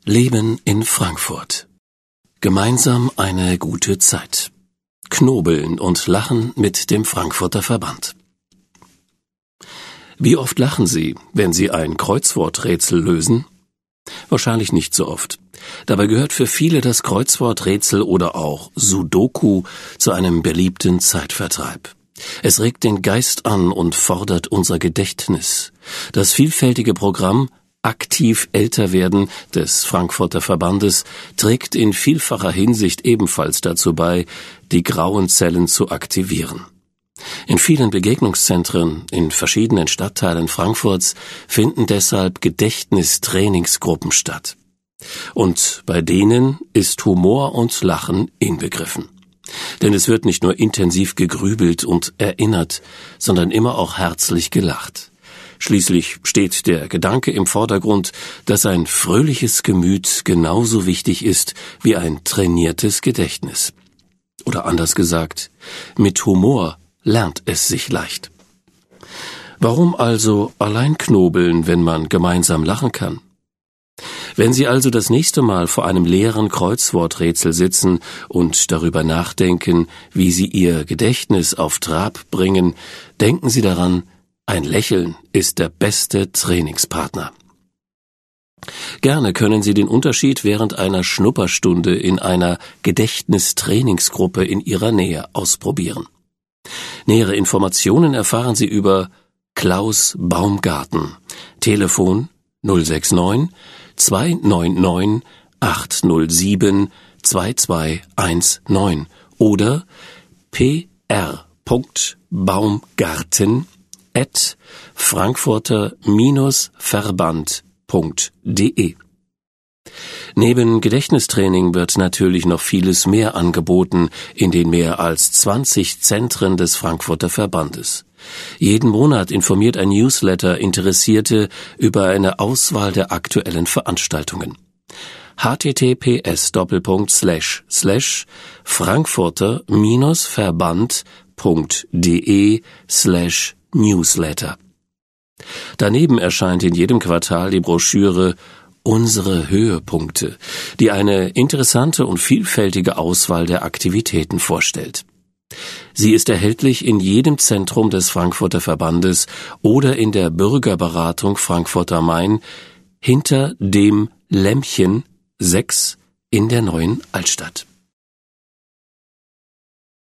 Leben in Frankfurt. Gemeinsam eine gute Zeit. Knobeln und lachen mit dem Frankfurter Verband. Wie oft lachen Sie, wenn Sie ein Kreuzworträtsel lösen? Wahrscheinlich nicht so oft. Dabei gehört für viele das Kreuzworträtsel oder auch Sudoku zu einem beliebten Zeitvertreib. Es regt den Geist an und fordert unser Gedächtnis. Das vielfältige Programm Aktiv älter werden des Frankfurter Verbandes trägt in vielfacher Hinsicht ebenfalls dazu bei, die grauen Zellen zu aktivieren. In vielen Begegnungszentren in verschiedenen Stadtteilen Frankfurts finden deshalb Gedächtnistrainingsgruppen statt. Und bei denen ist Humor und Lachen inbegriffen. Denn es wird nicht nur intensiv gegrübelt und erinnert, sondern immer auch herzlich gelacht. Schließlich steht der Gedanke im Vordergrund, dass ein fröhliches Gemüt genauso wichtig ist wie ein trainiertes Gedächtnis. Oder anders gesagt, mit Humor lernt es sich leicht. Warum also allein knobeln, wenn man gemeinsam lachen kann? Wenn Sie also das nächste Mal vor einem leeren Kreuzworträtsel sitzen und darüber nachdenken, wie Sie Ihr Gedächtnis auf Trab bringen, denken Sie daran, ein Lächeln ist der beste Trainingspartner. Gerne können Sie den Unterschied während einer Schnupperstunde in einer Gedächtnistrainingsgruppe in Ihrer Nähe ausprobieren. Nähere Informationen erfahren Sie über Klaus Baumgarten, Telefon 069 299 807 2219 oder pr.baumgarten@frankfurter-verband.de. Neben Gedächtnistraining wird natürlich noch vieles mehr angeboten in den mehr als 20 Zentren des Frankfurter Verbandes. Jeden Monat informiert ein Newsletter Interessierte über eine Auswahl der aktuellen Veranstaltungen. https://frankfurter-verband.de/newsletter. Daneben erscheint in jedem Quartal die Broschüre Unsere Höhepunkte, die eine interessante und vielfältige Auswahl der Aktivitäten vorstellt. Sie ist erhältlich in jedem Zentrum des Frankfurter Verbandes oder in der Bürgerberatung Frankfurt am Main hinter dem Lämpchen 6 in der Neuen Altstadt.